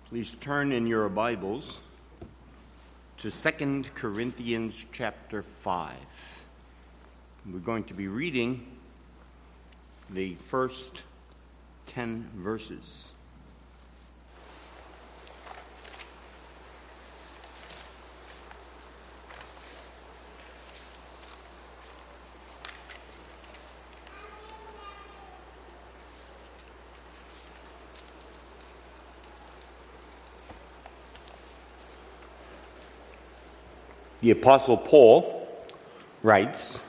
Please turn in your Bibles to 2 Corinthians chapter 5. We're going to be reading the first 10 verses. The Apostle Paul writes,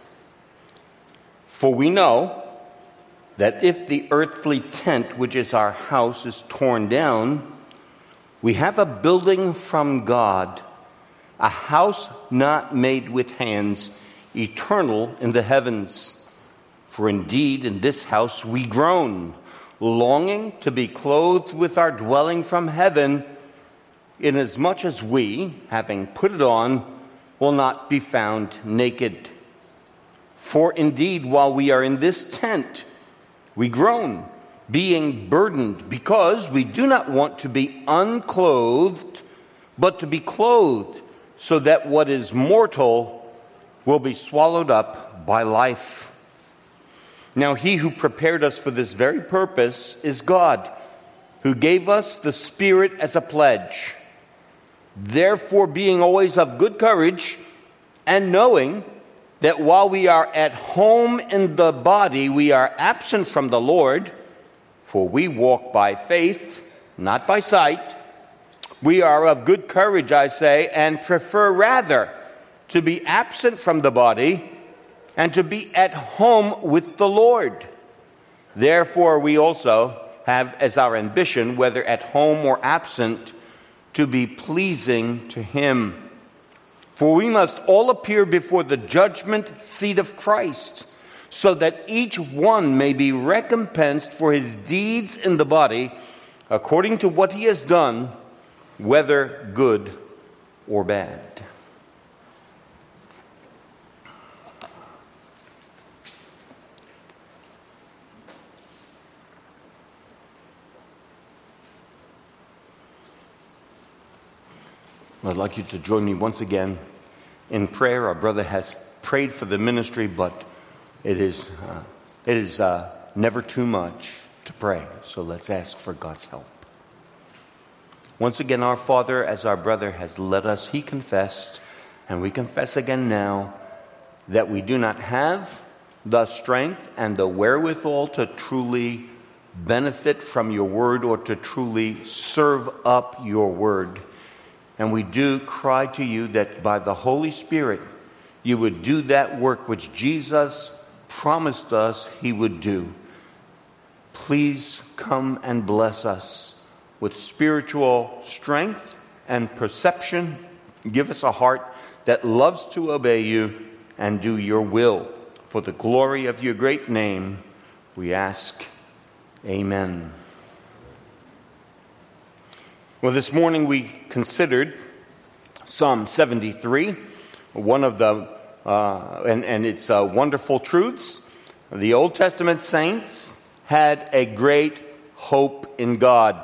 "For we know that if the earthly tent, which is our house, is torn down, we have a building from God, a house not made with hands, eternal in the heavens. For indeed in this house we groan, longing to be clothed with our dwelling from heaven, inasmuch as we, having put it on, will not be found naked. For indeed, while we are in this tent, we groan, being burdened, because we do not want to be unclothed, but to be clothed, so that what is mortal will be swallowed up by life. Now he who prepared us for this very purpose is God, who gave us the Spirit as a pledge. Therefore, being always of good courage, and knowing that while we are at home in the body, we are absent from the Lord, for we walk by faith, not by sight, we are of good courage, I say, and prefer rather to be absent from the body and to be at home with the Lord. Therefore, we also have as our ambition, whether at home or absent, to be pleasing to him. For we must all appear before the judgment seat of Christ, so that each one may be recompensed for his deeds in the body, according to what he has done, whether good or bad." I'd like you to join me once again in prayer. Our brother has prayed for the ministry, but it is never too much to pray. So let's ask for God's help. Once again, our Father, as our brother has led us, he confessed, and we confess again now, that we do not have the strength and the wherewithal to truly benefit from your word or to truly serve up your word. And we do cry to you that by the Holy Spirit, you would do that work which Jesus promised us he would do. Please come and bless us with spiritual strength and perception. Give us a heart that loves to obey you and do your will. For the glory of your great name, we ask, amen. Well, this morning we considered Psalm 73, one of the, and its wonderful truths. The Old Testament saints had a great hope in God.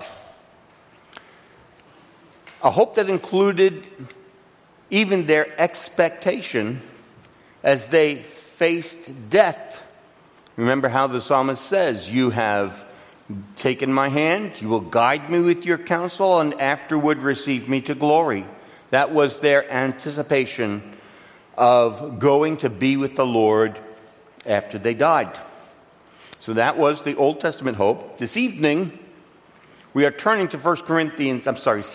A hope that included even their expectation as they faced death. Remember how the psalmist says, "You have taken my hand, you will guide me with your counsel, and afterward receive me to glory." That was their anticipation of going to be with the Lord after they died. So that was the Old Testament hope. This evening, we are turning to 2 Corinthians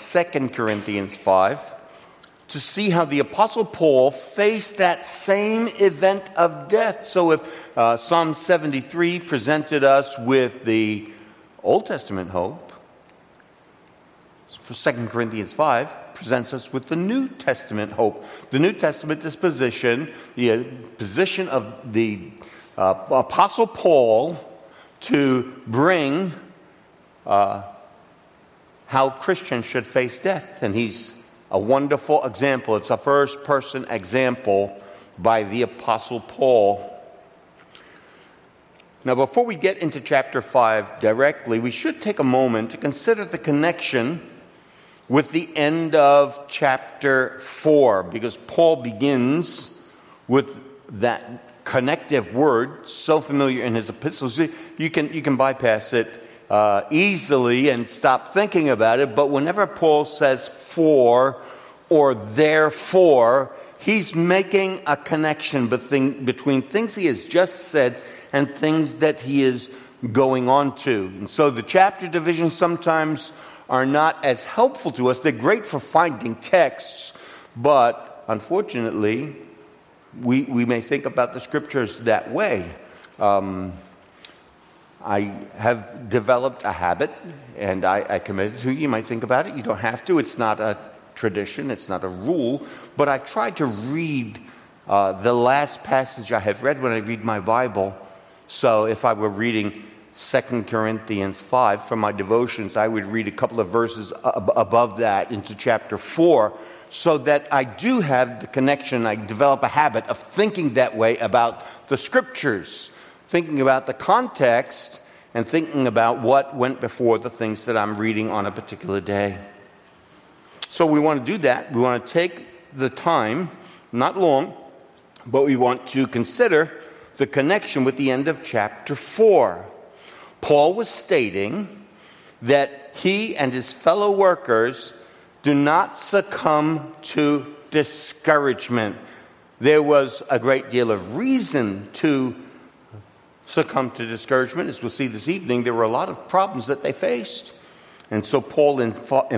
5, to see how the Apostle Paul faced that same event of death. So if Psalm 73 presented us with the Old Testament hope, for 2 Corinthians 5 presents us with the New Testament hope. The New Testament disposition, the position of the Apostle Paul to bring how Christians should face death. And he's a wonderful example. It's a first-person example by the Apostle Paul. Now, before we get into chapter 5 directly, we should take a moment to consider the connection with the end of chapter 4, because Paul begins with that connective word, so familiar in his epistles. You can bypass it easily and stop thinking about it, but whenever Paul says for or therefore, he's making a connection between things he has just said and things that he is going on to. And so the chapter divisions sometimes are not as helpful to us. They're great for finding texts, but unfortunately, we may think about the scriptures that way. I have developed a habit, and I commend it to you. You might think about it. You don't have to. It's not a tradition. It's not a rule. But I try to read the last passage I have read when I read my Bible. So if I were reading 2 Corinthians 5 from my devotions, I would read a couple of verses above that into chapter 4, so that I do have the connection. I develop a habit of thinking that way about the scriptures, thinking about the context, and thinking about what went before the things that I'm reading on a particular day. So we want to do that. We want to take the time, not long, but we want to consider the connection with the end of chapter 4. Paul was stating that he and his fellow workers do not succumb to discouragement. There was a great deal of reason to succumb to discouragement. As we'll see this evening, there were a lot of problems that they faced. And so Paul in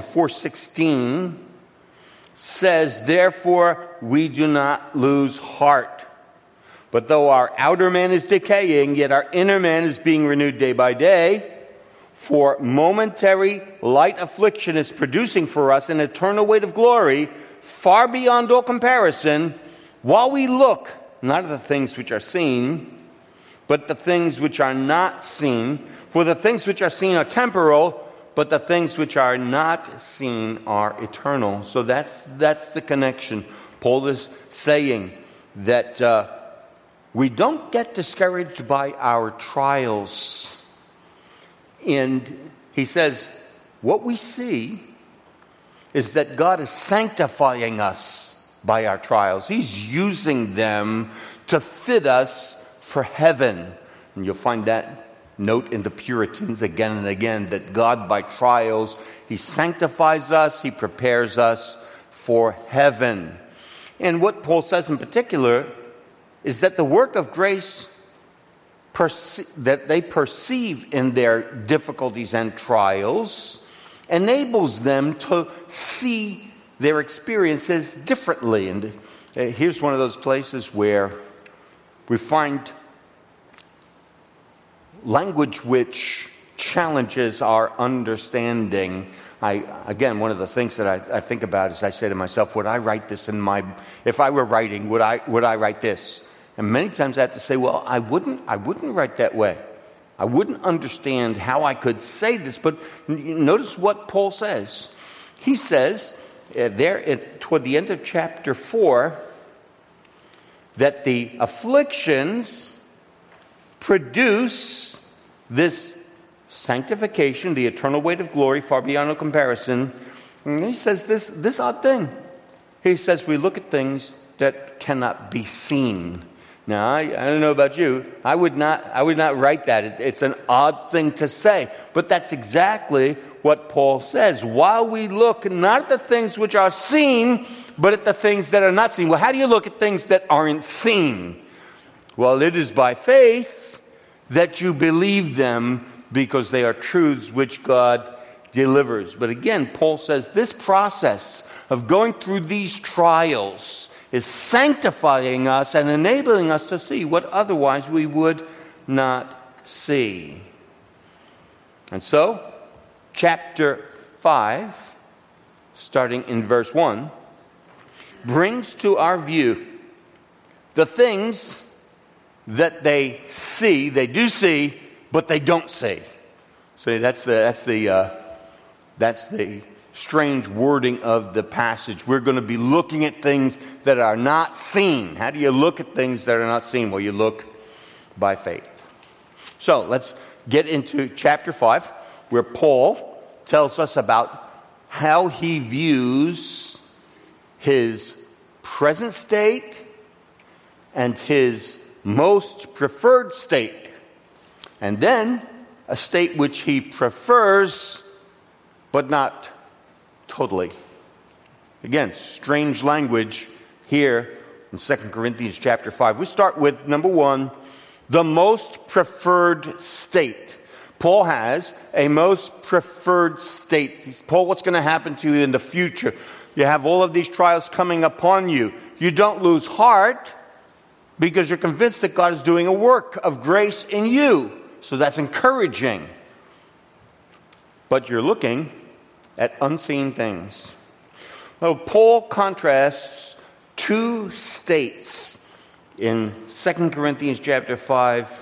4:16 says, "Therefore we do not lose heart. But though our outer man is decaying, yet our inner man is being renewed day by day. For momentary light affliction is producing for us an eternal weight of glory, far beyond all comparison, while we look not at the things which are seen, but the things which are not seen. For the things which are seen are temporal, but the things which are not seen are eternal." So that's the connection. Paul is saying that we don't get discouraged by our trials. And he says, what we see is that God is sanctifying us by our trials. He's using them to fit us for heaven. And you'll find that note in the Puritans again and again, that God by trials, he sanctifies us, he prepares us for heaven. And what Paul says in particular is that the work of grace that they perceive in their difficulties and trials enables them to see their experiences differently. And here's one of those places where we find language which challenges our understanding. Again, one of the things that I think about is I say to myself, would I write this if I were writing, would I write this? And many times I have to say, well, I wouldn't write that way. I wouldn't understand how I could say this. But notice what Paul says. He says toward the end of chapter 4 that the afflictions produce this sanctification, the eternal weight of glory, far beyond all comparison. And he says this odd thing. He says we look at things that cannot be seen. Now, I don't know about you. I would not write that. It's an odd thing to say. But that's exactly what Paul says. While we look not at the things which are seen, but at the things that are not seen. Well, how do you look at things that aren't seen? Well, it is by faith that you believe them, because they are truths which God delivers. But again, Paul says this process of going through these trials is sanctifying us and enabling us to see what otherwise we would not see. And so, chapter 5, starting in verse 1, brings to our view the things that they do see, but they don't see. So that's the strange wording of the passage. We're going to be looking at things that are not seen. How do you look at things that are not seen? Well, you look by faith. So let's get into chapter 5, where Paul tells us about how he views his present state and his most preferred state, and then a state which he prefers, but not totally. Again, strange language here in 2 Corinthians chapter 5. We start with number 1, the most preferred state. Paul has a most preferred state. Paul, what's going to happen to you in the future? You have all of these trials coming upon you. You don't lose heart because you're convinced that God is doing a work of grace in you. So that's encouraging. But you're looking at unseen things. Well, Paul contrasts two states in 2 Corinthians chapter 5,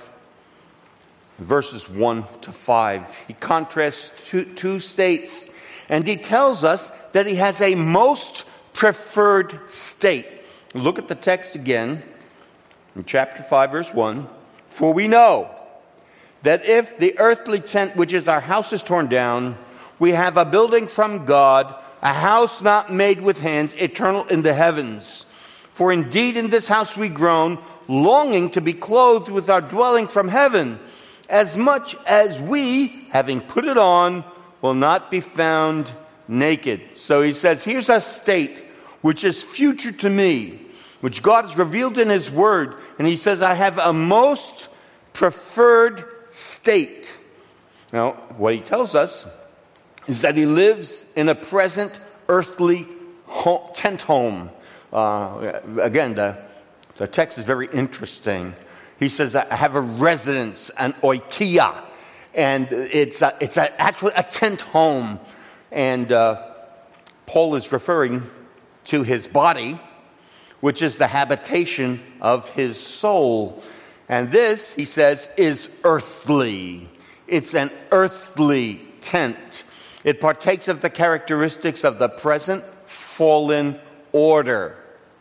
verses 1 to 5. He contrasts two states, and he tells us that he has a most preferred state. Look at the text again in chapter 5, verse 1. For we know that if the earthly tent, which is our house, is torn down, we have a building from God, a house not made with hands, eternal in the heavens. For indeed in this house we groan, longing to be clothed with our dwelling from heaven, as much as we, having put it on, will not be found naked. So he says, here's a state which is future to me, which God has revealed in his word. And he says, I have a most preferred state. Now, what he tells us is that he lives in a present earthly tent home. Again, the text is very interesting. He says, I have a residence, an oikia, and it's actually a tent home. And Paul is referring to his body, which is the habitation of his soul. And this, he says, is earthly. It's an earthly tent. It partakes of the characteristics of the present fallen order.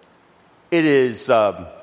It's a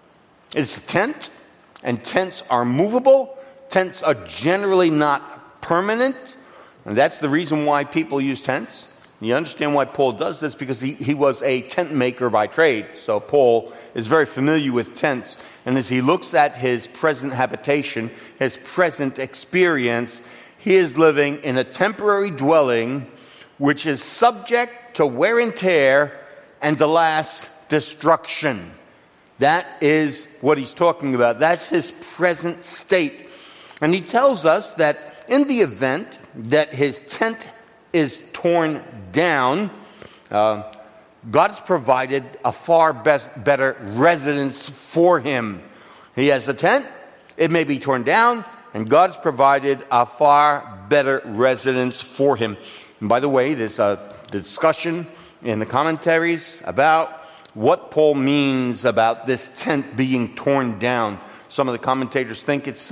tent, and tents are movable. Tents are generally not permanent, and that's the reason why people use tents. You understand why Paul does this, because he was a tent maker by trade. So Paul is very familiar with tents, and as he looks at his present habitation, his present experience, he is living in a temporary dwelling which is subject to wear and tear and the last destruction. That is what he's talking about. That's his present state. And he tells us that in the event that his tent is torn down, God has provided a far better residence for him. He has a tent, it may be torn down, and God's provided a far better residence for him. And by the way, there's a discussion in the commentaries about what Paul means about this tent being torn down. Some of the commentators think it's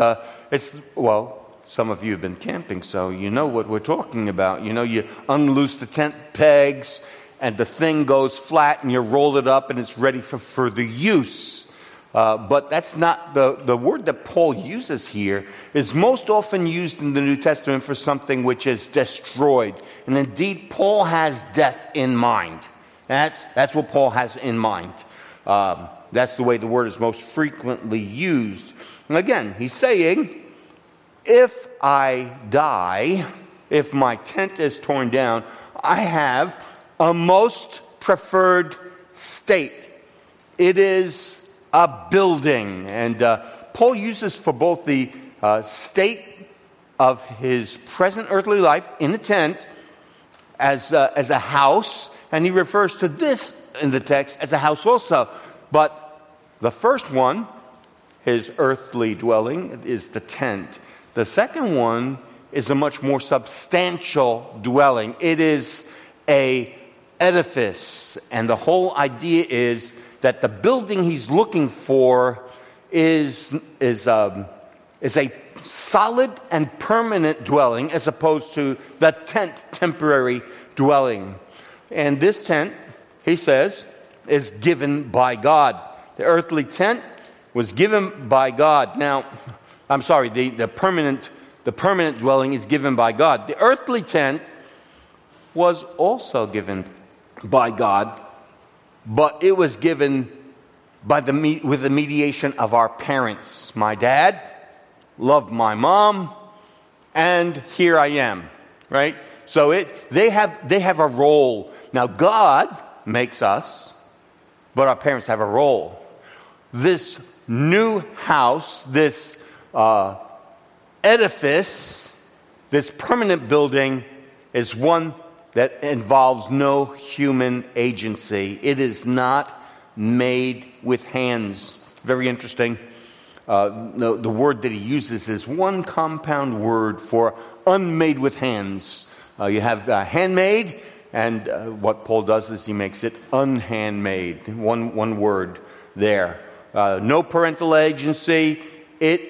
some of you have been camping, so you know what we're talking about. You know, you unloose the tent pegs, and the thing goes flat, and you roll it up, and it's ready for further use. But that's not the word that Paul uses here is most often used in the New Testament for something which is destroyed. And indeed, Paul has death in mind. That's what Paul has in mind. That's the way the word is most frequently used. And again, he's saying, if I die, if my tent is torn down, I have a most preferred state. It is a building. And Paul uses for both the state of his present earthly life in a tent as a house, and he refers to this in the text as a house also. But the first one, his earthly dwelling, is the tent. The second one is a much more substantial dwelling. It is a edifice, and the whole idea is that the building he's looking for is a solid and permanent dwelling, as opposed to the tent, temporary dwelling. And this tent, he says, is given by God. The earthly tent was given by God. Now, I'm sorry, the permanent dwelling is given by God. The earthly tent was also given by God, but it was given with the mediation of our parents. My dad loved my mom, and here I am, right? So they have a role. Now God makes us, but our parents have a role. This new house, this edifice, this permanent building is one that involves no human agency. It is not made with hands. Very interesting. The word that he uses is one compound word for unmade with hands. You have handmade, and what Paul does is he makes it unhandmade. One word there. No parental agency. It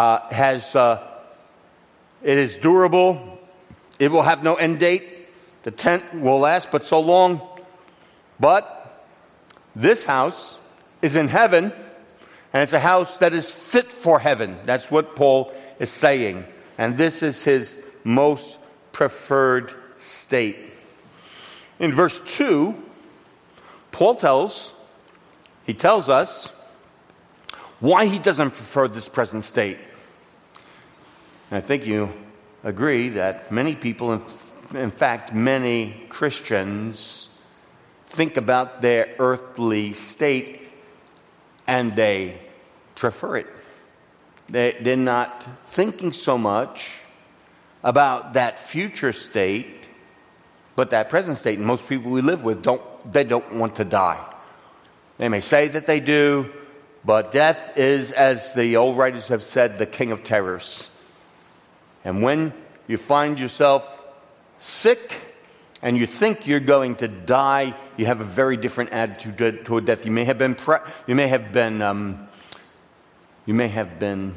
is durable. It will have no end date. The tent will last but so long. But this house is in heaven, and it's a house that is fit for heaven. That's what Paul is saying. And this is his most preferred state. In verse 2, Paul tells us why he doesn't prefer this present state. And I think you agree that many people, in fact, many Christians, think about their earthly state and they prefer it. They're not thinking so much about that future state, but that present state. And most people we live with don't want to die. They may say that they do, but death is, as the old writers have said, the king of terrors. And when you find yourself sick and you think you're going to die, you have a very different attitude toward death. You may have been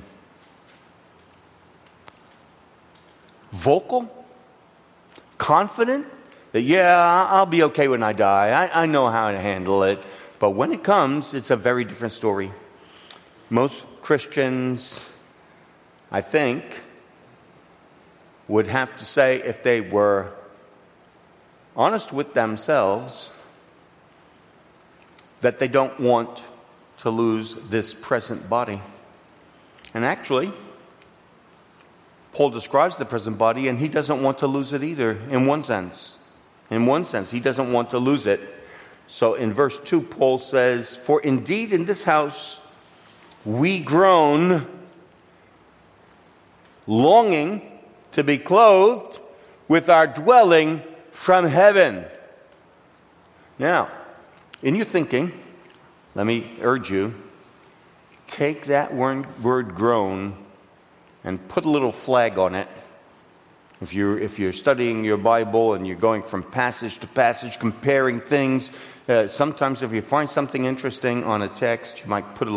vocal, confident that I'll be okay when I die. I know how to handle it. But when it comes, it's a very different story. Most Christians, I think, would have to say, if they were honest with themselves, that they don't want to lose this present body. And actually, Paul describes the present body, and he doesn't want to lose it either, in one sense. In one sense, he doesn't want to lose it. So in verse 2, Paul says, "For indeed in this house we groan, longing to be clothed with our dwelling from heaven." Now, in your thinking, let me urge you, take that word groan and put a little flag on it. If you're studying your Bible and you're going from passage to passage, comparing things, sometimes if you find something interesting on a text, you might put a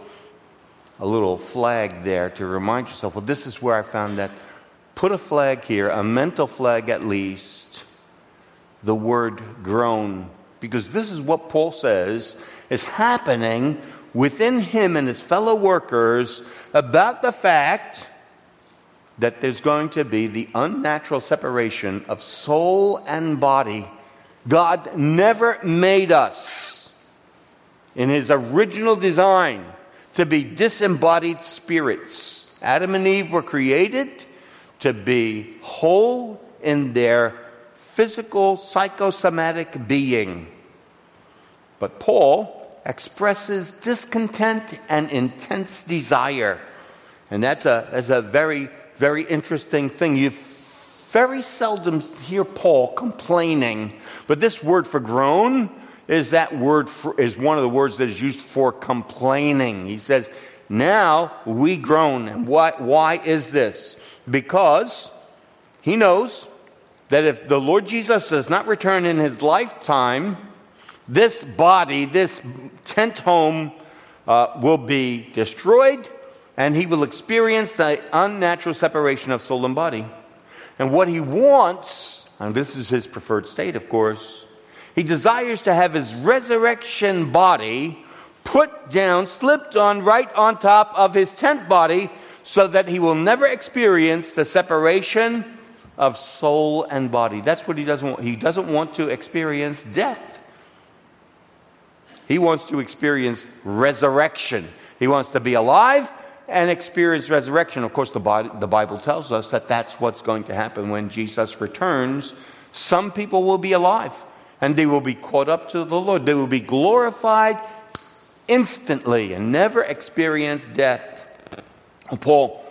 little flag there to remind yourself, well, this is where I found that. Put a flag here, a mental flag at least, the word groan. Because this is what Paul says is happening within him and his fellow workers about the fact that there's going to be the unnatural separation of soul and body. God never made us in his original design to be disembodied spirits. Adam and Eve were created to be whole in their physical, psychosomatic being. But Paul expresses discontent and intense desire. And that's a very, very interesting thing. You very seldom hear Paul complaining. But this word for groan is one of the words that is used for complaining. He says, now we groan. And why is this? Because he knows that if the Lord Jesus does not return in his lifetime, this body, this tent home, will be destroyed, and he will experience the unnatural separation of soul and body. And what he wants, and this is his preferred state, of course, he desires to have his resurrection body put down, slipped on, right on top of his tent body, so that he will never experience the separation of soul and body. That's what he doesn't want. He doesn't want to experience death. He wants to experience resurrection. He wants to be alive and experience resurrection. Of course, the Bible tells us that that's what's going to happen when Jesus returns. Some people will be alive, and they will be caught up to the Lord. They will be glorified instantly and never experience death. Paul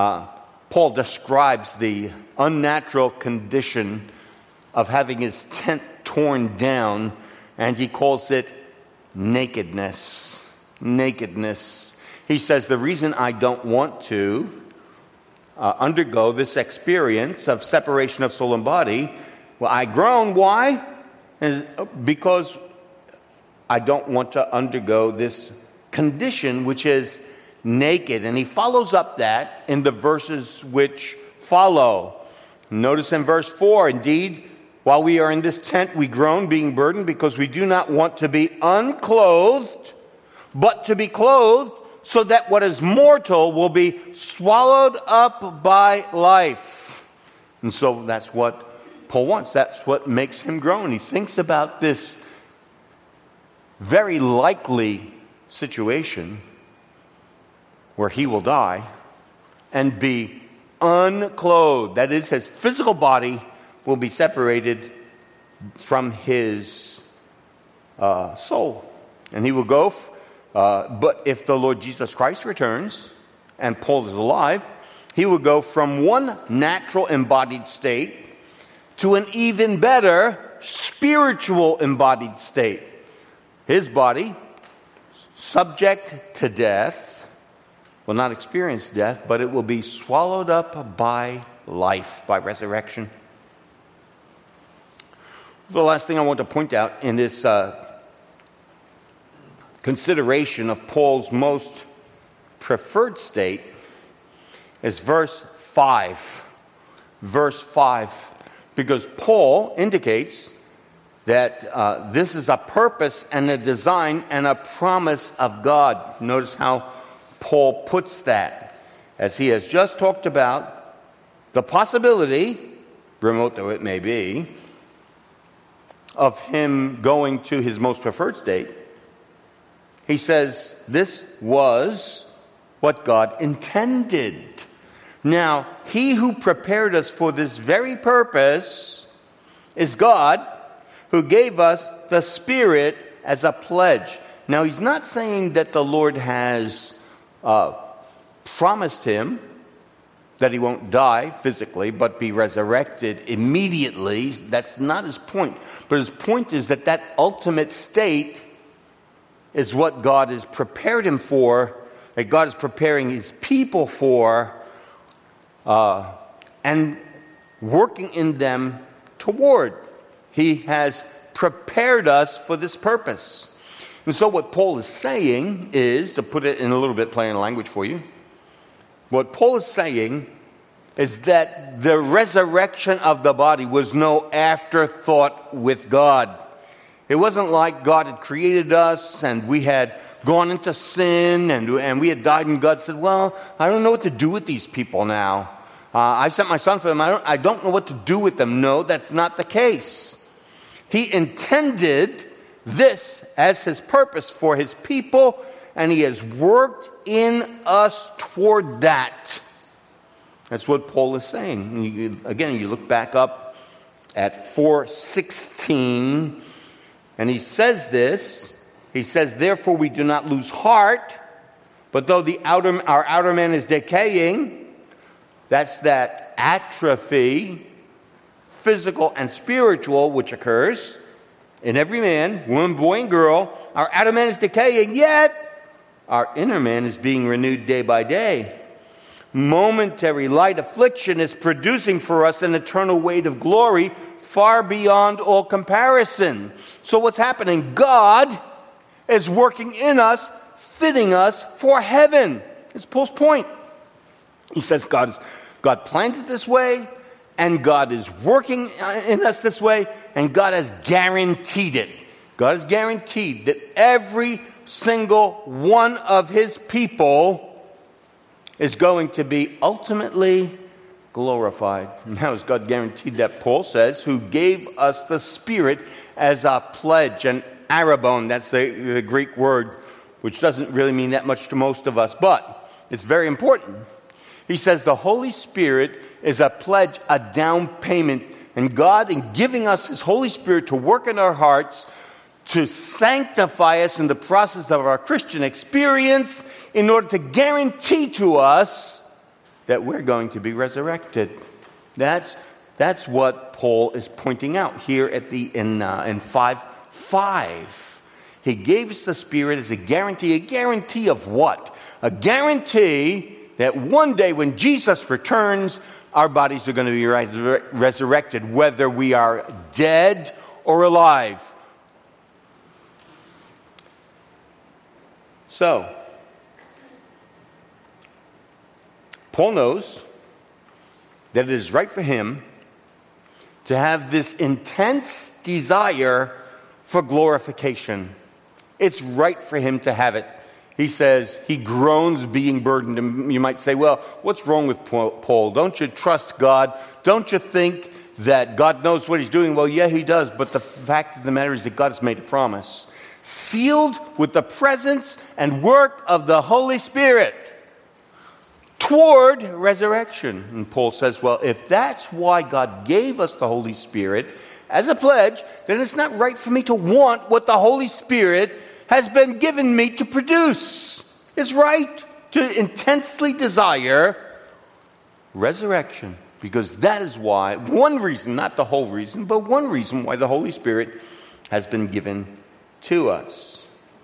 describes the unnatural condition of having his tent torn down, and he calls it nakedness. Nakedness. He says, the reason I don't want to undergo this experience of separation of soul and body, well, I groan. Why? Because I don't want to undergo this condition, which is naked. And he follows up that in the verses which follow. Notice in verse 4, indeed, while we are in this tent, we groan, being burdened, because we do not want to be unclothed, but to be clothed, so that what is mortal will be swallowed up by life. And so that's what Paul wants. That's what makes him groan. He thinks about this very likely situation where he will die and be unclothed. That is, his physical body will be separated from his soul. And he will go, but if the Lord Jesus Christ returns and Paul is alive, he will go from one natural embodied state to an even better spiritual embodied state. His body, subject to death, will not experience death, but it will be swallowed up by life, by resurrection. The last thing I want to point out in this consideration of Paul's most preferred state is verse 5. Verse 5. Because Paul indicates that this is a purpose and a design and a promise of God. Notice how Paul puts that, as he has just talked about the possibility, remote though it may be, of him going to his most preferred state. He says this was what God intended. Now, he who prepared us for this very purpose is God, who gave us the Spirit as a pledge. Now, he's not saying that the Lord has promised him that he won't die physically, but be resurrected immediately. That's not his point. But his point is that that ultimate state is what God has prepared him for, that God is preparing his people for, and working in them toward. He has prepared us for this purpose. And so what Paul is saying is, to put it in a little bit plain language for you, what Paul is saying is that the resurrection of the body was no afterthought with God. It wasn't like God had created us and we had gone into sin and we had died, and God said, well, I don't know what to do with these people now. I sent my son for them. I don't know what to do with them. No, that's not the case. He intended this as his purpose for his people, and he has worked in us toward that. That's what Paul is saying. You look back up at 4:16, and he says this. He says, therefore we do not lose heart, but though our outer man is decaying, that's that atrophy, physical and spiritual, which occurs in every man, woman, boy, and girl. Our outer man is decaying, yet our inner man is being renewed day by day. Momentary light affliction is producing for us an eternal weight of glory far beyond all comparison. So what's happening? God is working in us, fitting us for heaven. It's Paul's point. He says God planned it this way, and God is working in us this way, and God has guaranteed it. God has guaranteed that every single one of his people is going to be ultimately glorified. Now is God guaranteed that? Paul says, who gave us the Spirit as a pledge, an arrabon, that's the Greek word, which doesn't really mean that much to most of us, but it's very important. He says the Holy Spirit is a pledge, a down payment, and God, in giving us His Holy Spirit to work in our hearts, to sanctify us in the process of our Christian experience, in order to guarantee to us that we're going to be resurrected. That's what Paul is pointing out here at in 5:5. He gave us the Spirit as a guarantee. A guarantee of what? A guarantee that one day when Jesus returns, our bodies are going to be resurrected, whether we are dead or alive. So, Paul knows that it is right for him to have this intense desire for glorification. It's right for him to have it. He says he groans being burdened. And you might say, well, what's wrong with Paul? Don't you trust God? Don't you think that God knows what He's doing? Well, yeah, He does. But the fact of the matter is that God has made a promise. Sealed with the presence and work of the Holy Spirit toward resurrection. And Paul says, well, if that's why God gave us the Holy Spirit as a pledge, then it's not right for me to want what the Holy Spirit has been given me to produce. It's right to intensely desire resurrection, because that is why, one reason, not the whole reason, but one reason why the Holy Spirit has been given to us.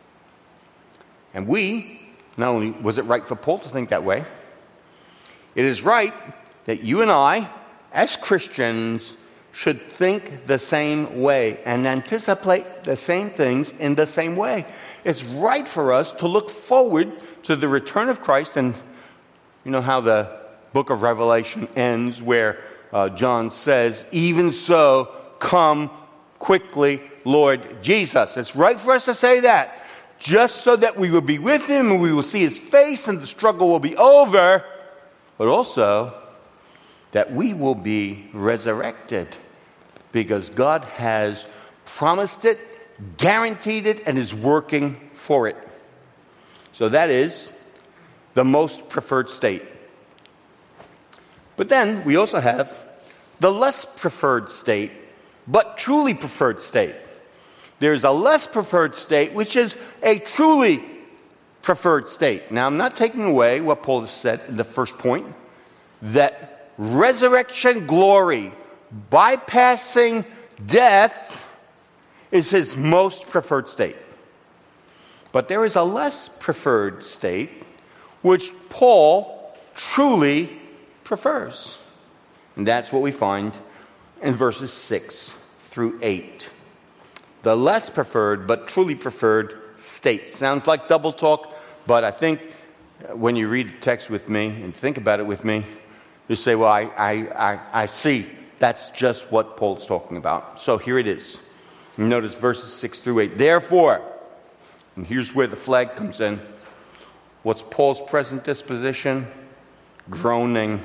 And not only was it right for Paul to think that way, it is right that you and I, as Christians, should think the same way and anticipate the same things in the same way. It's right for us to look forward to the return of Christ. And you know how the book of Revelation ends, where John says, even so, come quickly, Lord Jesus. It's right for us to say that, just so that we will be with Him and we will see His face and the struggle will be over, but also that we will be resurrected, because God has promised it, guaranteed it, and is working for it. So that is the most preferred state. But then we also have the less preferred state, but truly preferred state. There's a less preferred state, which is a truly preferred state. Now, I'm not taking away what Paul has said in the first point, that resurrection glory, bypassing death, is his most preferred state. But there is a less preferred state, which Paul truly prefers. And that's what we find in verses 6 through 8. The less preferred, but truly preferred state. Sounds like double talk, but I think when you read the text with me and think about it with me, you say, well, I see. That's just what Paul's talking about. So here it is. Notice verses 6 through 8. Therefore, and here's where the flag comes in. What's Paul's present disposition? Groaning.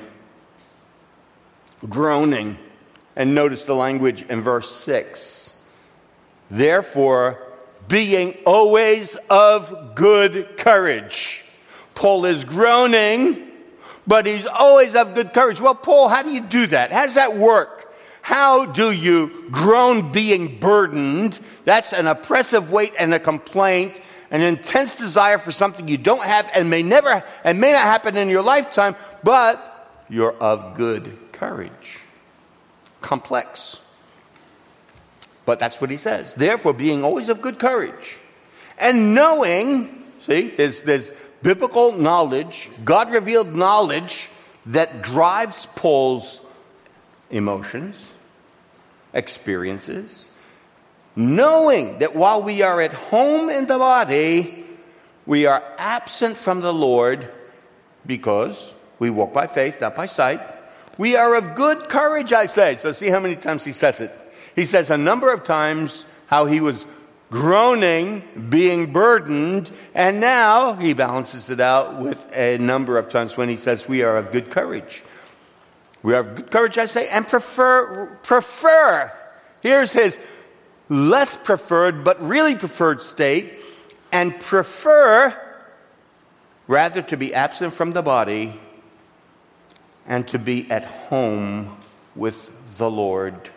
Groaning. And notice the language in verse 6. Therefore, being always of good courage. Paul is groaning, but he's always of good courage. Well, Paul, how do you do that? How does that work? How do you groan being burdened? That's an oppressive weight and a complaint, an intense desire for something you don't have and may not happen in your lifetime, but you're of good courage. Complex. But that's what he says. Therefore, being always of good courage. And knowing, see, there's biblical knowledge, God-revealed knowledge that drives Paul's emotions, experiences. Knowing that while we are at home in the body, we are absent from the Lord because we walk by faith, not by sight. We are of good courage, I say. So see how many times he says it. He says a number of times how he was groaning, being burdened, and now he balances it out with a number of times when he says we are of good courage. We have good courage, I say, and prefer. Here's his less preferred, but really preferred state, and prefer rather to be absent from the body and to be at home with the Lord.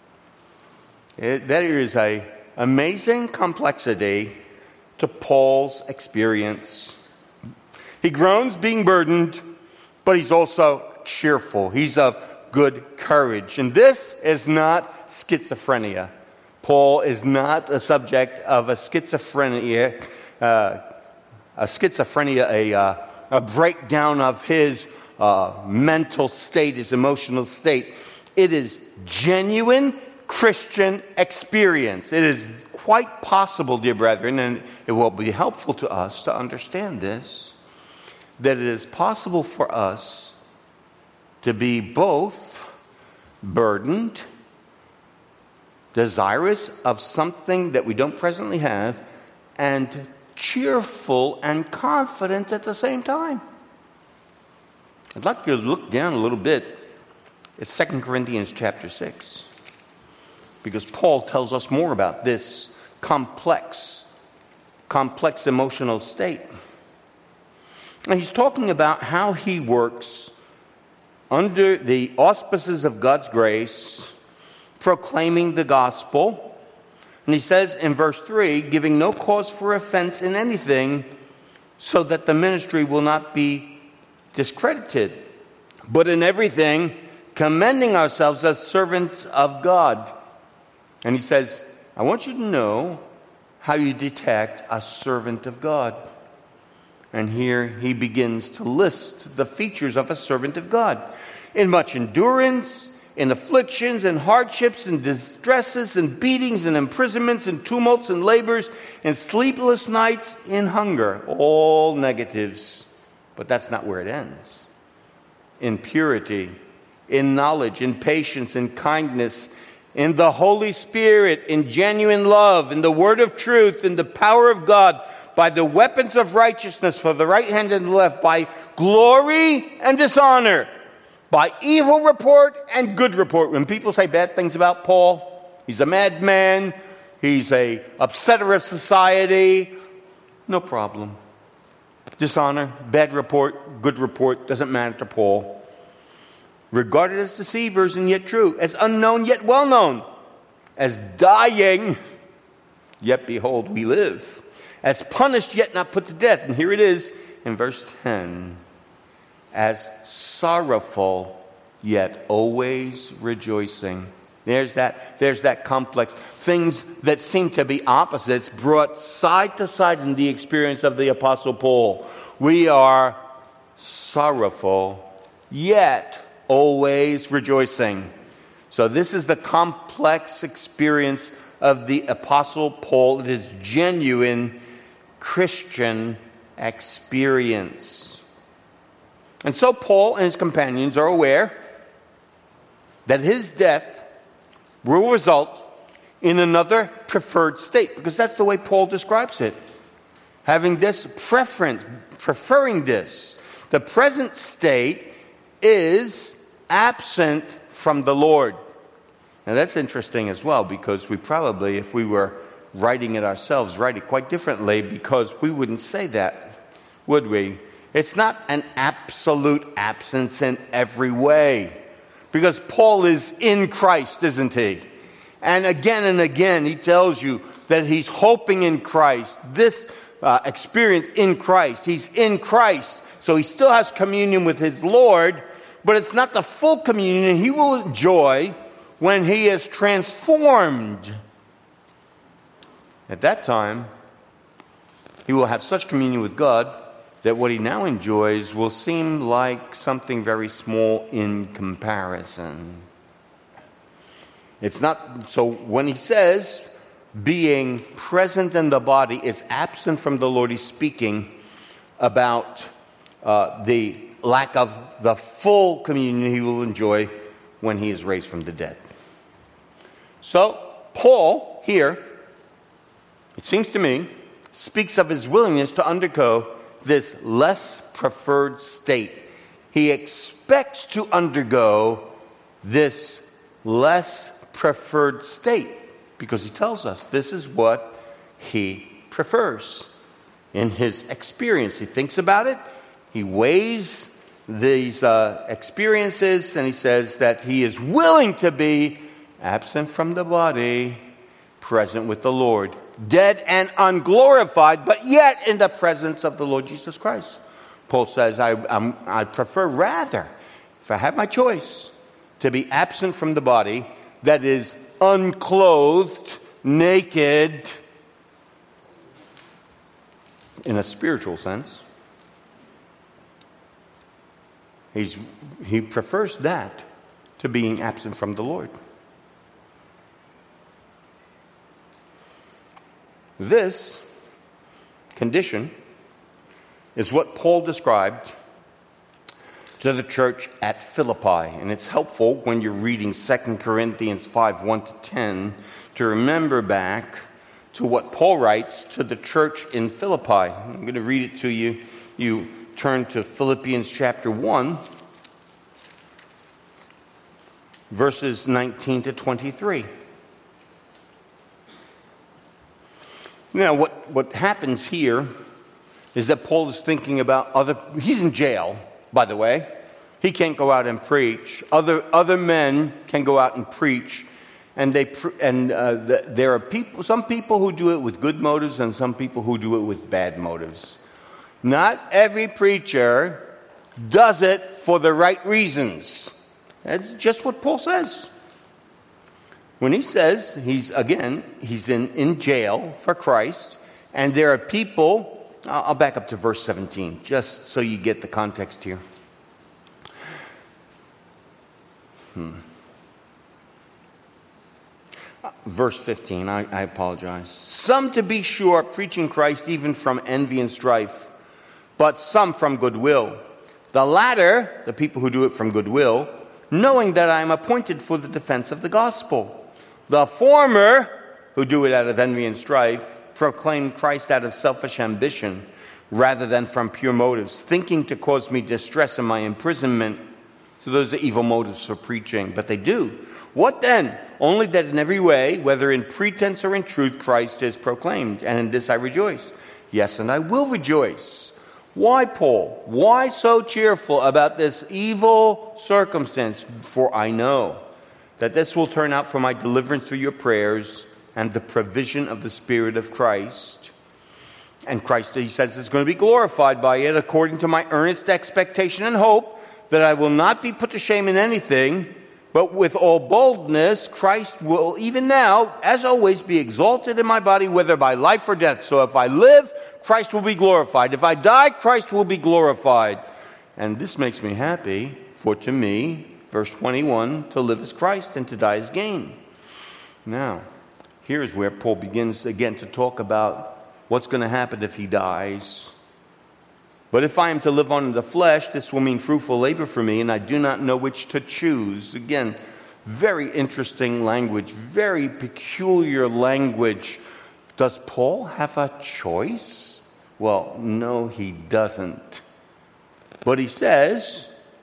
That is an amazing complexity to Paul's experience. He groans being burdened, but he's also cheerful. He's of good courage. And this is not schizophrenia. Paul is not a subject of a breakdown of his mental state, his emotional state. It is genuine Christian experience. It is quite possible, dear brethren, and it will be helpful to us to understand this, that it is possible for us to be both burdened, desirous of something that we don't presently have, and cheerful and confident at the same time. I'd like you to look down a little bit at 2 Corinthians chapter 6, because Paul tells us more about this complex emotional state. And he's talking about how he works under the auspices of God's grace, proclaiming the gospel. And he says in verse 3, giving no cause for offense in anything, so that the ministry will not be discredited, but in everything, commending ourselves as servants of God. And he says, I want you to know how you detect a servant of God. And here he begins to list the features of a servant of God. In much endurance, in afflictions and hardships and distresses and beatings and imprisonments and tumults and labors and sleepless nights, in hunger. All negatives. But that's not where it ends. In purity, in knowledge, in patience, in kindness, in the Holy Spirit, in genuine love, in the word of truth, in the power of God, by the weapons of righteousness for the right hand and the left, by glory and dishonor, by evil report and good report. When people say bad things about Paul, he's a madman, he's a upsetter of society, no problem. Dishonor, bad report, good report, doesn't matter to Paul. Regarded as deceivers and yet true, as unknown yet well known, as dying, yet behold we live, as punished yet not put to death. And here it is in verse 10, as sorrowful yet always rejoicing. There's that complex. Things that seem to be opposites brought side to side in the experience of the Apostle Paul. We are sorrowful yet always rejoicing. So this is the complex experience of the Apostle Paul. It is genuine Christian experience. And so Paul and his companions are aware that his death will result in another preferred state, because that's the way Paul describes it. Having this preference, preferring this. The present state is absent from the Lord. Now that's interesting as well, because we probably, if we were writing it ourselves, write it quite differently, because we wouldn't say that, would we? It's not an absolute absence in every way, because Paul is in Christ, isn't he? And again, he tells you that he's hoping in Christ. This experience in Christ. He's in Christ, so he still has communion with his Lord, but it's not the full communion he will enjoy when he is transformed. At that time, he will have such communion with God that what he now enjoys will seem like something very small in comparison. It's not, so when he says being present in the body is absent from the Lord, he's speaking about the lack of the full communion he will enjoy when he is raised from the dead. So, Paul here, it seems to me, speaks of his willingness to undergo this less preferred state. he expects to undergo this less preferred state, because he tells us this is what he prefers in his experience. He thinks about it, he weighs these experiences, and he says that he is willing to be absent from the body, present with the Lord, dead and unglorified, but yet in the presence of the Lord Jesus Christ. Paul says, I prefer rather, if I have my choice, to be absent from the body, that is unclothed, naked, in a spiritual sense. He prefers that to being absent from the Lord. This condition is what Paul described to the church at Philippi. And it's helpful when you're reading 2 Corinthians 5, 1-10, to remember back to what Paul writes to the church in Philippi. I'm going to read it to you. You turn to Philippians chapter 1, verses 19-23. Now, what happens here is that Paul is thinking about he's in jail, by the way. He can't go out and preach. Other men can go out and preach, and there are some people who do it with good motives and some people who do it with bad motives. Not every preacher does it for the right reasons. That's just what Paul says. When he says he's in jail for Christ, and there are people, I'll back up to verse 17, just so you get the context here. Verse 15, I apologize. Some, to be sure, preaching Christ even from envy and strife, but some from goodwill. The latter, the people who do it from goodwill, knowing that I am appointed for the defense of the gospel. The former, who do it out of envy and strife, proclaim Christ out of selfish ambition, rather than from pure motives, thinking to cause me distress in my imprisonment. So those are evil motives for preaching, but they do. What then? Only that in every way, whether in pretense or in truth, Christ is proclaimed, and in this I rejoice. Yes, and I will rejoice. Why, Paul? Why so cheerful about this evil circumstance? For I know that this will turn out for my deliverance through your prayers and the provision of the Spirit of Christ. And Christ, he says, is going to be glorified by it, according to my earnest expectation and hope that I will not be put to shame in anything, but with all boldness, Christ will even now, as always, be exalted in my body, whether by life or death. So if I live, Christ will be glorified. If I die, Christ will be glorified. And this makes me happy, for to me, verse 21, to live is Christ and to die is gain. Now, here's where Paul begins again to talk about what's going to happen if he dies. But if I am to live on in the flesh, this will mean fruitful labor for me, and I do not know which to choose. Again, very interesting language, very peculiar language. Does Paul have a choice? Well, no, he doesn't. But he says,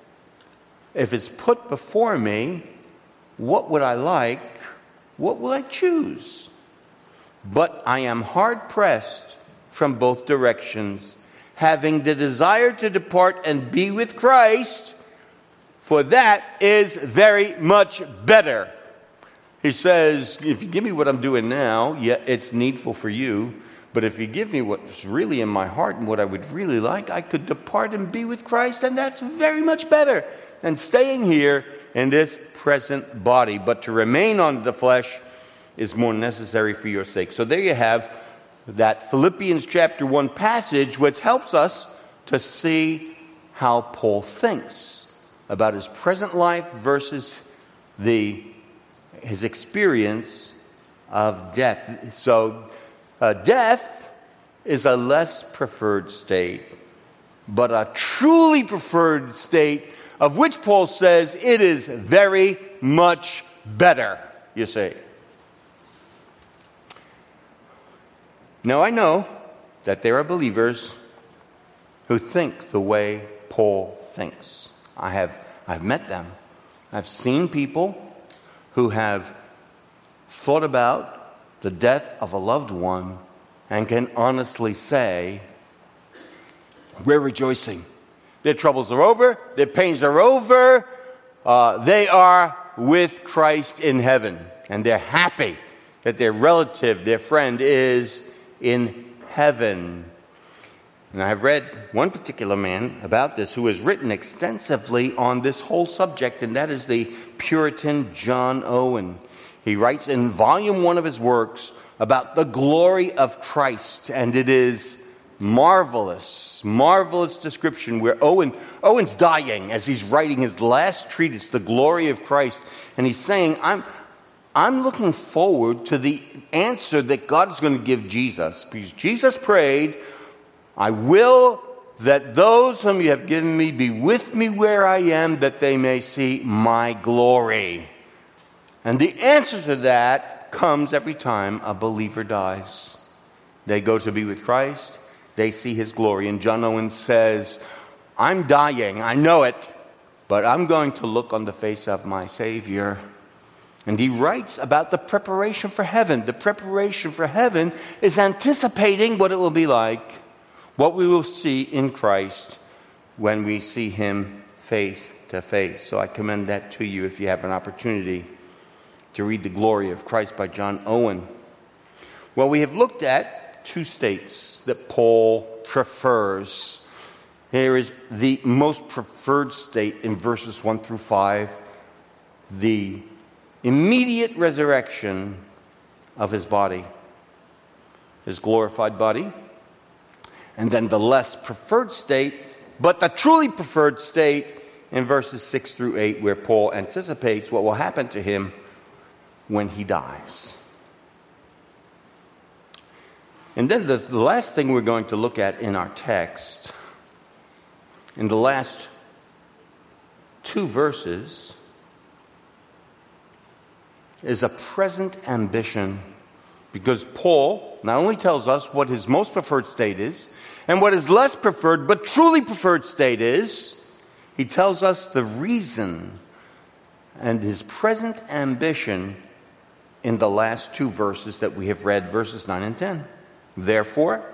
if it's put before me, what would I like? What will I choose? But I am hard-pressed from both directions, having the desire to depart and be with Christ, for that is very much better. He says, if you give me what I'm doing now, yeah, it's needful for you. But if you give me what's really in my heart and what I would really like, I could depart and be with Christ, and that's very much better than staying here in this present body. But to remain on the flesh is more necessary for your sake. So there you have that Philippians chapter 1 passage, which helps us to see how Paul thinks about his present life versus his experience of death. So death is a less preferred state, but a truly preferred state, of which Paul says it is very much better, you see. Now, I know that there are believers who think the way Paul thinks. I've met them. I've seen people who have thought about the death of a loved one and can honestly say, we're rejoicing. Their troubles are over. Their pains are over. They are with Christ in heaven. And they're happy that their relative, their friend, is in heaven. And I've read one particular man about this who has written extensively on this whole subject, and that is the Puritan John Owen. He writes in volume 1 of his works about the glory of Christ, and it is marvelous description where Owen's dying as he's writing his last treatise, The Glory of Christ, and he's saying, I'm looking forward to the answer that God is going to give Jesus, because Jesus prayed, I will that those whom you have given me be with me where I am, that they may see my glory. And the answer to that comes every time a believer dies. They go to be with Christ. They see his glory. And John Owen says, I'm dying, I know it, but I'm going to look on the face of my Savior. And he writes about the preparation for heaven. The preparation for heaven is anticipating what it will be like, what we will see in Christ when we see him face to face. So I commend that to you if you have an opportunity to read The Glory of Christ by John Owen. Well, we have looked at 2 states that Paul prefers. Here is the most preferred state in verses 1 through 5, the immediate resurrection of his body, his glorified body. And then the less preferred state, but the truly preferred state in verses 6 through 8, where Paul anticipates what will happen to him when he dies. And then the last thing we're going to look at in our text, in the last 2 verses, is a present ambition. Because Paul not only tells us what his most preferred state is, and what his less preferred but truly preferred state is, he tells us the reason and his present ambition in the last 2 verses that we have read, verses 9 and 10. Therefore,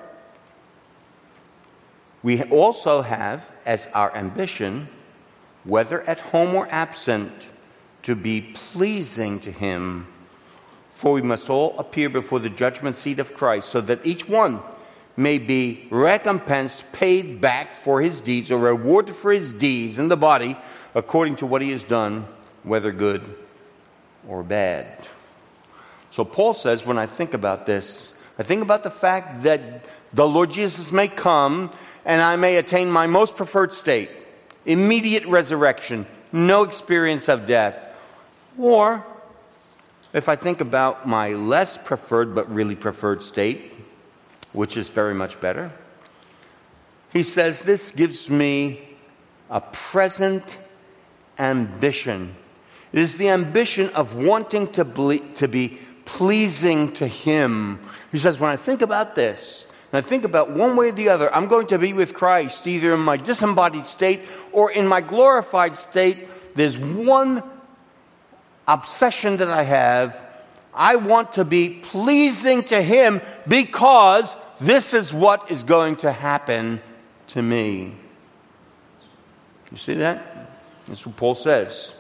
we also have as our ambition, whether at home or absent, to be pleasing to him. For we must all appear before the judgment seat of Christ, so that each one may be recompensed, paid back for his deeds, or rewarded for his deeds in the body, according to what he has done, whether good or bad. So Paul says, when I think about this, I think about the fact that the Lord Jesus may come, and I may attain my most preferred state, immediate resurrection, no experience of death. Or, if I think about my less preferred but really preferred state, which is very much better, he says this gives me a present ambition. It is the ambition of wanting to be pleasing to him. He says, when I think about this, and I think about one way or the other, I'm going to be with Christ, either in my disembodied state or in my glorified state. There's one obsession that I have. I want to be pleasing to him because this is what is going to happen to me. You see that? That's what Paul says.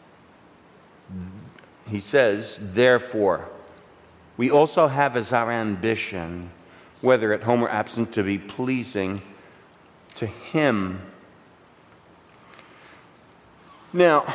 He says, therefore, we also have as our ambition, whether at home or absent, to be pleasing to him. Now,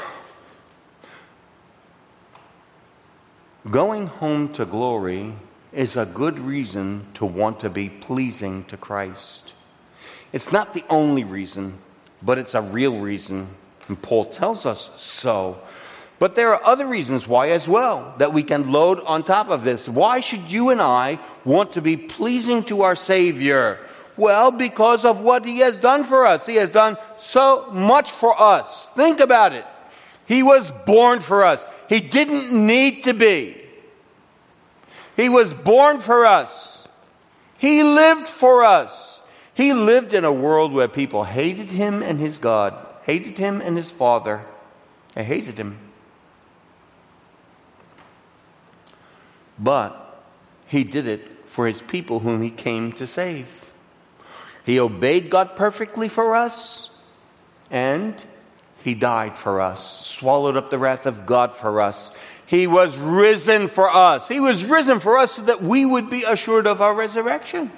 going home to glory is a good reason to want to be pleasing to Christ. It's not the only reason, but it's a real reason, and Paul tells us so. But there are other reasons why as well that we can load on top of this. Why should you and I want to be pleasing to our Savior? Well, because of what he has done for us. He has done so much for us. Think about it. He was born for us. He didn't need to be. He was born for us. He lived for us. He lived in a world where people hated him and his God, hated him and his Father. They hated him. But he did it for his people whom he came to save. He obeyed God perfectly for us, and he died for us, swallowed up the wrath of God for us. He was risen for us. He was risen for us so that we would be assured of our resurrection.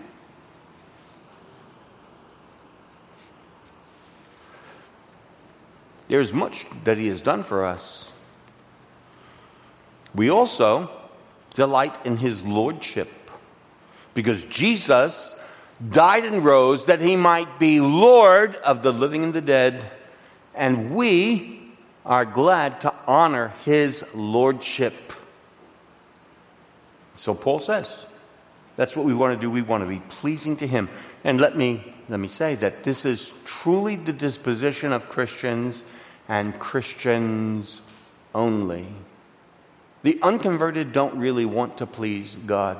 There's much that he has done for us. We also delight in his lordship, because Jesus died and rose that he might be Lord of the living and the dead, and we are glad to honor his lordship. So Paul says, that's what we want to do. We want to be pleasing to him. And let me say that this is truly the disposition of Christians, and Christians only. The unconverted don't really want to please God.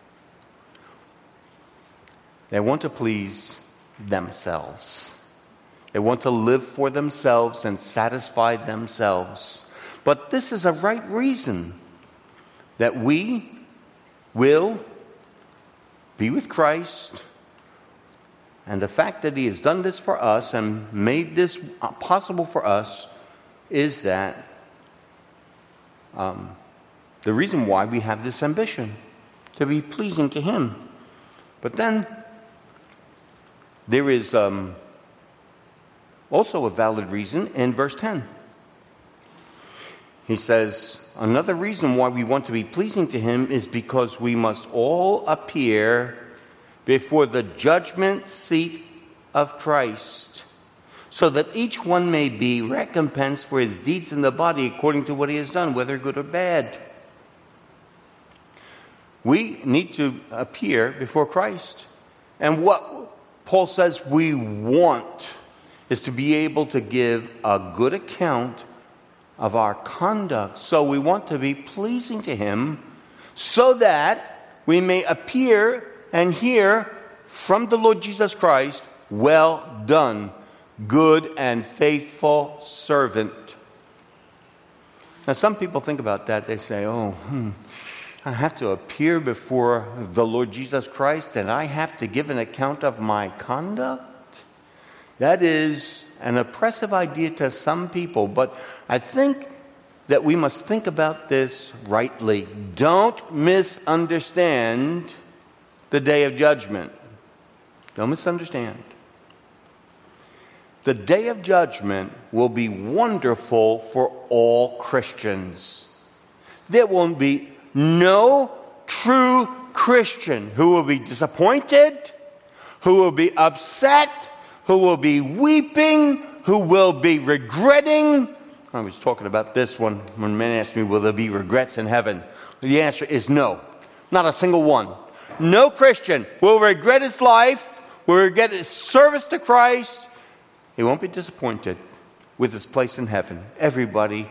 They want to please themselves. They want to live for themselves and satisfy themselves. But this is a right reason that we will be with Christ. And the fact that he has done this for us and made this possible for us is that the reason why we have this ambition, to be pleasing to him. But then there is also a valid reason in verse 10. He says, another reason why we want to be pleasing to him is because we must all appear before the judgment seat of Christ, so that each one may be recompensed for his deeds in the body according to what he has done, whether good or bad. We need to appear before Christ. And what Paul says we want is to be able to give a good account of our conduct. So we want to be pleasing to him so that we may appear and hear from the Lord Jesus Christ, well done, good and faithful servant. Now some people think about that. They say, I have to appear before the Lord Jesus Christ and I have to give an account of my conduct? That is an oppressive idea to some people, but I think that we must think about this rightly. Don't misunderstand the day of judgment. Don't misunderstand. The day of judgment will be wonderful for all Christians. There will be no true Christian who will be disappointed, who will be upset, who will be weeping, who will be regretting. I was talking about this one when men asked me, will there be regrets in heaven? The answer is no. Not a single one. No Christian will regret his life, will regret his service to Christ. He won't be disappointed with his place in heaven. Every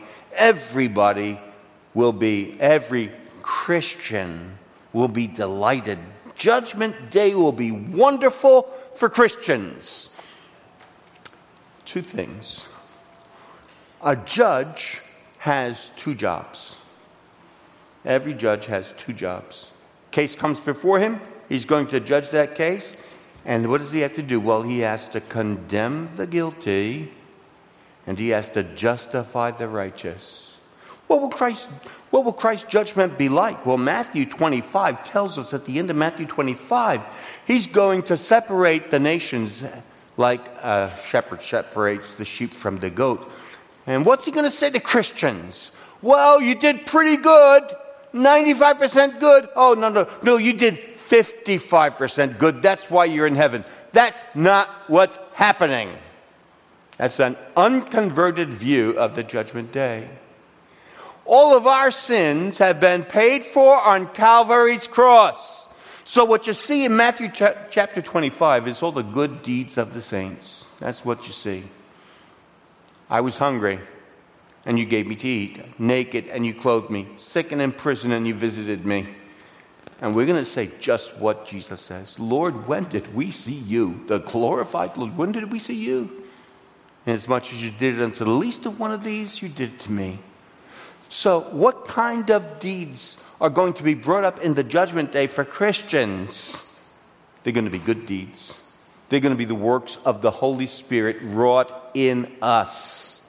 Christian will be delighted. Judgment Day will be wonderful for Christians. Two things. A judge has two jobs. Every judge has two jobs. Case comes before him. He's going to judge that case. And what does he have to do? Well, he has to condemn the guilty and he has to justify the righteous. What will Christ's judgment be like? Well, Matthew 25 tells us at the end of Matthew 25, he's going to separate the nations like a shepherd separates the sheep from the goat. And what's he going to say to Christians? Well, you did pretty good. 95% good. Oh, no, you did 55% good. That's why you're in heaven. That's not what's happening. That's an unconverted view of the judgment day. All of our sins have been paid for on Calvary's cross. So what you see in Matthew chapter 25 is all the good deeds of the saints. That's what you see. I was hungry, and you gave me to eat. Naked, and you clothed me. Sick and in prison, and you visited me. And we're going to say just what Jesus says. Lord, when did we see you? The glorified Lord, when did we see you? Inasmuch as you did it unto the least of one of these, you did it to me. So what kind of deeds are going to be brought up in the judgment day for Christians? They're going to be good deeds. They're going to be the works of the Holy Spirit wrought in us.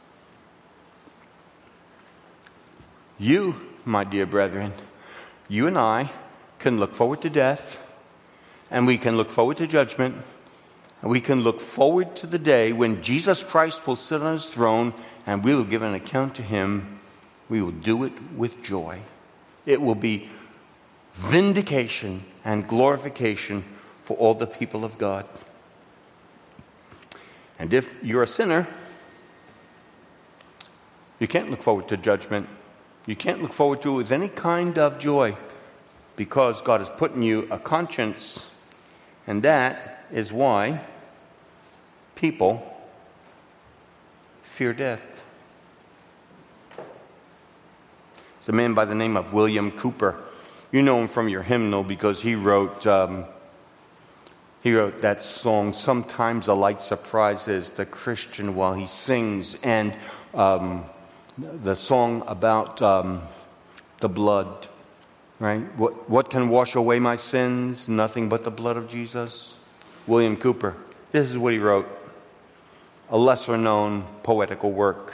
You, my dear brethren, you and I can look forward to death, and we can look forward to judgment, and we can look forward to the day when Jesus Christ will sit on his throne and we will give an account to him. We will do it with joy. It will be vindication and glorification for all the people of God. And if you're a sinner, you can't look forward to judgment. You can't look forward to it with any kind of joy, because God has put in you a conscience, and that is why people fear death. It's a man by the name of William Cooper. You know him from your hymnal because he wrote that song, "Sometimes a Light Surprises the Christian While He Sings," and the song about the blood, right? What can wash away my sins? Nothing but the blood of Jesus. William Cooper. This is what he wrote. A lesser-known poetical work.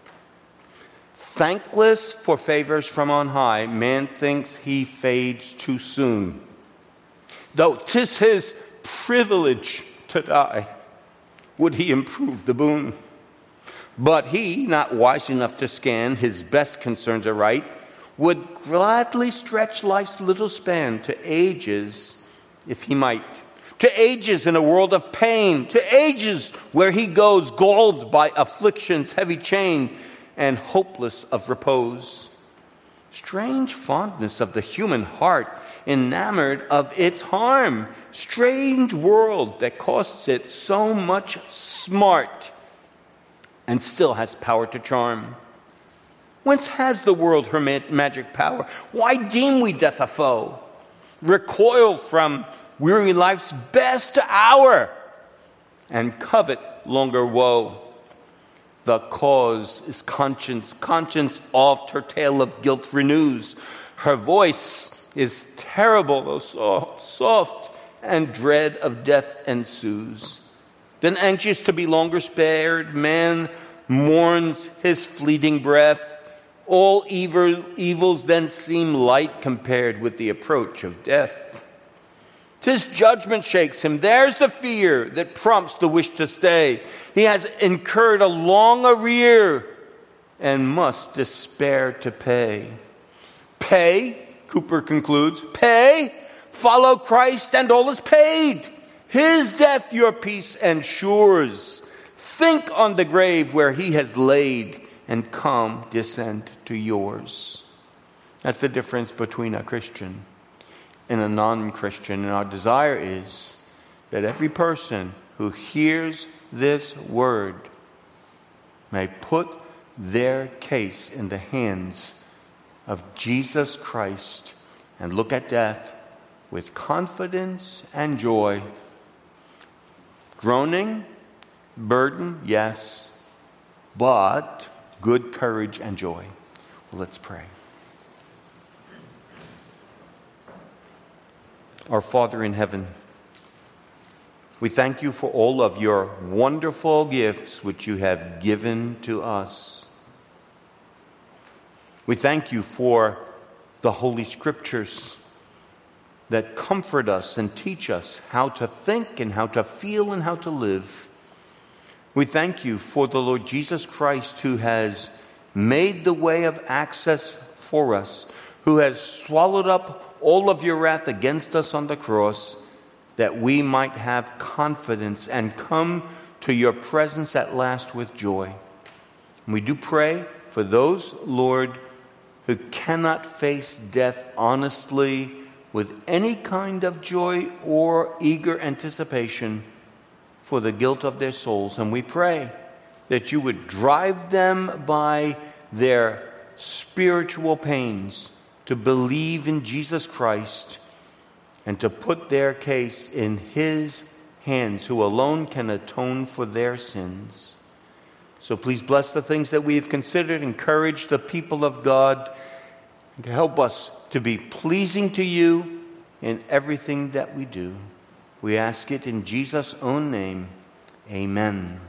Thankless for favors from on high, man thinks he fades too soon. Though 'tis his privilege to die, would he improve the boon? But he, not wise enough to scan his best concerns aright, would gladly stretch life's little span to ages if he might. To ages in a world of pain, to ages where he goes galled by affliction's heavy chain and hopeless of repose. Strange fondness of the human heart, enamored of its harm. Strange world that costs it so much smart and still has power to charm. Whence has the world her magic power? Why deem we death a foe? Recoil from weary life's best hour and covet longer woe. The cause is conscience. Conscience oft her tale of guilt renews. Her voice is terrible, though soft, and dread of death ensues. Then anxious to be longer spared, man mourns his fleeting breath. All evils then seem light compared with the approach of death. 'Tis judgment shakes him. There's the fear that prompts the wish to stay. He has incurred a long arrear and must despair to pay. Pay, Cooper concludes, pay, follow Christ and all is paid. His death your peace ensures. Think on the grave where he has laid and come descend to yours. That's the difference between a Christian and a non-Christian. And our desire is that every person who hears this word may put their case in the hands of Jesus Christ and look at death with confidence and joy. Groaning, burden, yes, but good courage and joy. Well, let's pray. Our Father in heaven, we thank you for all of your wonderful gifts which you have given to us. We thank you for the Holy Scriptures that comfort us and teach us how to think and how to feel and how to live. We thank you for the Lord Jesus Christ, who has made the way of access for us, who has swallowed up all of your wrath against us on the cross, that we might have confidence and come to your presence at last with joy. And we do pray for those, Lord, who cannot face death honestly with any kind of joy or eager anticipation for the guilt of their souls. And we pray that you would drive them by their spiritual pains to believe in Jesus Christ and to put their case in his hands, who alone can atone for their sins. So please bless the things that we have considered, encourage the people of God, and to help us to be pleasing to you in everything that we do. We ask it in Jesus' own name. Amen.